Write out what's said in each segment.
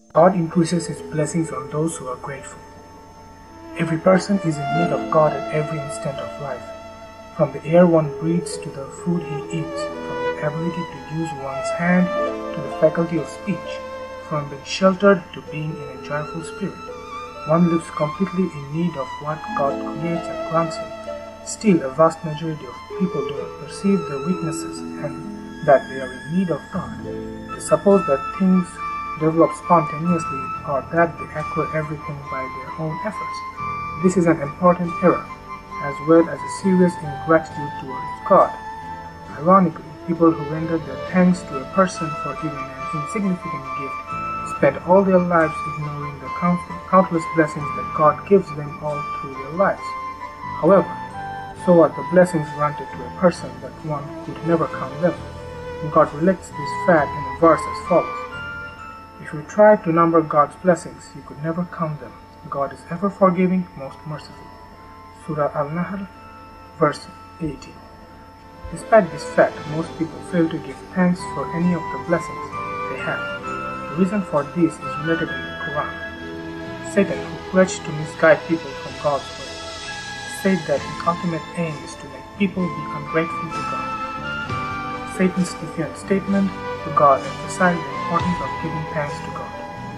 God increases His blessings on those who are grateful. Every person is in need of God at every instant of life, from the air one breathes to the food he eats, from the ability to use one's hand to the faculty of speech, from being sheltered to being in a joyful spirit. One lives completely in need of what God creates and grants him. Still, a vast majority of people do not perceive their weaknesses and that they are in need of God. They suppose that things develop spontaneously or that they acquire everything by their own efforts. This is an important error, as well as a serious ingratitude towards God. Ironically, people who render their thanks to a person for even an insignificant gift spend all their lives ignoring the countless blessings that God gives them all through their lives. However, so are the blessings granted to a person that one could never count them. God relates this fact in a verse as follows. If you tried to number God's blessings, you could never count them. God is ever forgiving, most merciful. Surah Al-Nahl, verse 18. Despite this fact, most people fail to give thanks for any of the blessings they have. The reason for this is related in the Quran. Satan, who pledged to misguide people from God's way, said that his ultimate aim is to make people be ungrateful to God. Satan's defiant statement to God emphasized the importance of giving thanks to God.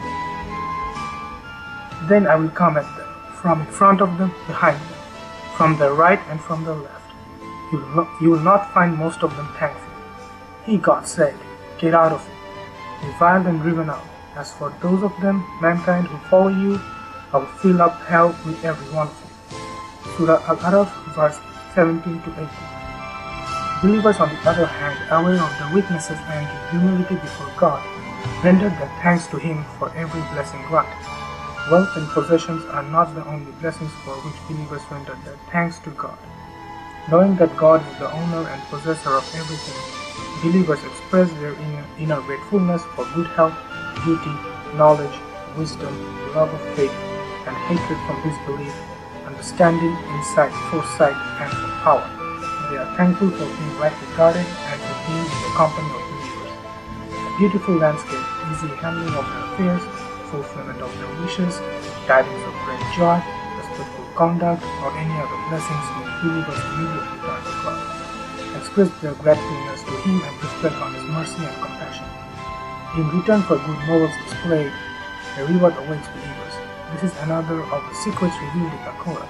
Then I will come at them, from in front of them, behind them, from the right and from the left. You will not find most of them thankful. He, God, said, get out of it, reviled and driven out. As for those of them, mankind, who follow you, I will fill up hell with every one of you. Surah Al-Araf, verse 17 to 18. Believers, on the other hand, aware of their weaknesses and in humility before God, rendered their thanks to Him for every blessing granted. Wealth and possessions are not the only blessings for which believers render their thanks to God. Knowing that God is the owner and possessor of everything, believers express their inner gratefulness for good health, beauty, knowledge, wisdom, love of faith, and hatred from disbelief, understanding, insight, foresight, and for power. They are thankful for being rightly guarded and for being in the company of believers. A beautiful landscape, easy handling of their affairs, fulfillment of their wishes, tidings of great joy, respectful conduct, or any other blessings make believers immediately turn to God, express their gratefulness to Him and reflect on His mercy and compassion. In return for good morals displayed, a reward awaits believers. This is another of the secrets revealed in the Quran.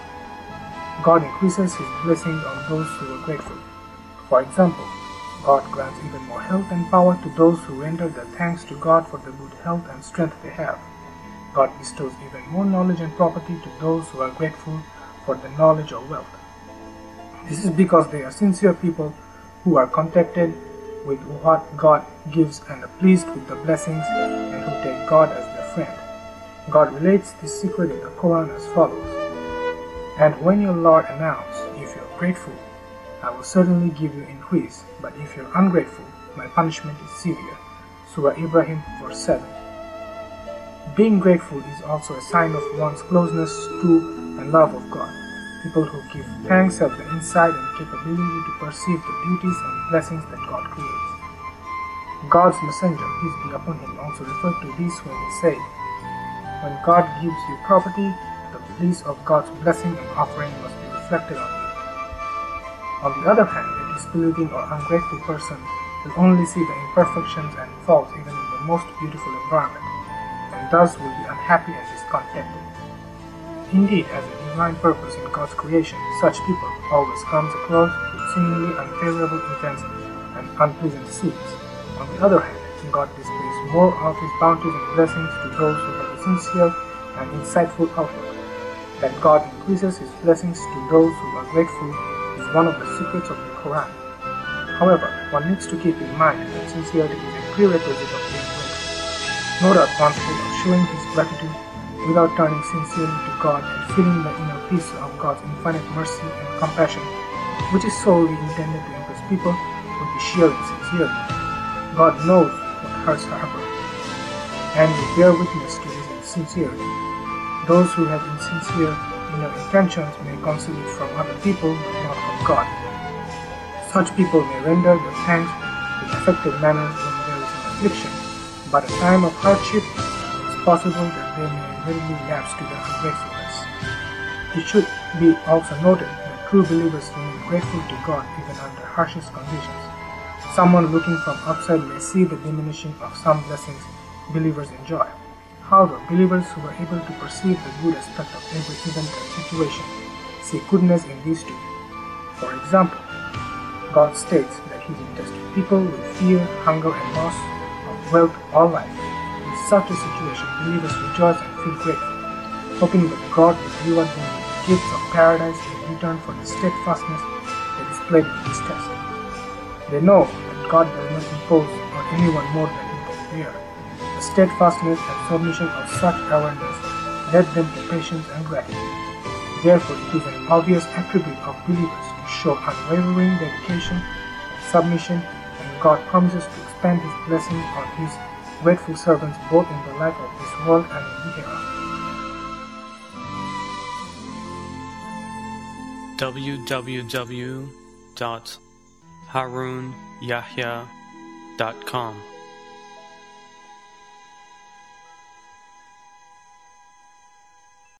God increases His blessings on those who are grateful. For example, God grants even more health and power to those who render their thanks to God for the good health and strength they have. God bestows even more knowledge and property to those who are grateful for the knowledge or wealth. This is because they are sincere people who are contented with what God gives and are pleased with the blessings and who take God as their friend. God relates this secret in the Quran as follows. And when your Lord announced, if you are grateful, I will certainly give you increase, but if you are ungrateful, my punishment is severe. Surah Ibrahim, verse 7. Being grateful is also a sign of one's closeness to and love of God. People who give thanks have the insight and capability to perceive the beauties and blessings that God creates. God's messenger, peace be upon him, also referred to this when he said, when God gives you property, the release of God's blessing and offering must be reflected on you. On the other hand, a disbelieving or ungrateful person will only see the imperfections and faults even in the most beautiful environment, and thus will be unhappy and discontented. Indeed, as a divine purpose in God's creation, such people always comes across with seemingly unfavorable events and unpleasant scenes. On the other hand, God displays more of His bounties and blessings to those who have a sincere and insightful outlook. That God increases His blessings to those who are grateful is one of the secrets of the Quran. However, one needs to keep in mind that sincerity is a prerequisite of being grateful. No doubt one state of showing his gratitude without turning sincerely to God and feeling the inner peace of God's infinite mercy and compassion, which is solely intended to impress people, would be sheer insincerity. God knows what hurts our heart, and will bear witness to His sincerity. Those who have insincere inner intentions may conceal it from other people, but not from God. Such people may render their thanks in effective manners when there is an affliction, but a time of hardship, possible that they may readily lapse to their ungratefulness. It should be also noted that true believers remain grateful to God even under harshest conditions. Someone looking from outside may see the diminishing of some blessings believers enjoy. However, believers who are able to perceive the good aspect of every event and situation see goodness in these too. For example, God states that He will test people with fear, hunger, and loss of wealth all life. In such a situation, believers rejoice and feel grateful, hoping that God will reward them with gifts of paradise in return for the steadfastness they displayed in this test. They know that God does not impose on anyone more than He can bear. The steadfastness and submission of such awareness led them to patience and gratitude. Therefore, it is an obvious attribute of believers to show unwavering dedication and submission, and God promises to expand His blessing on His grateful servants both in the life of this world and in the hereafter. www.harunyahya.com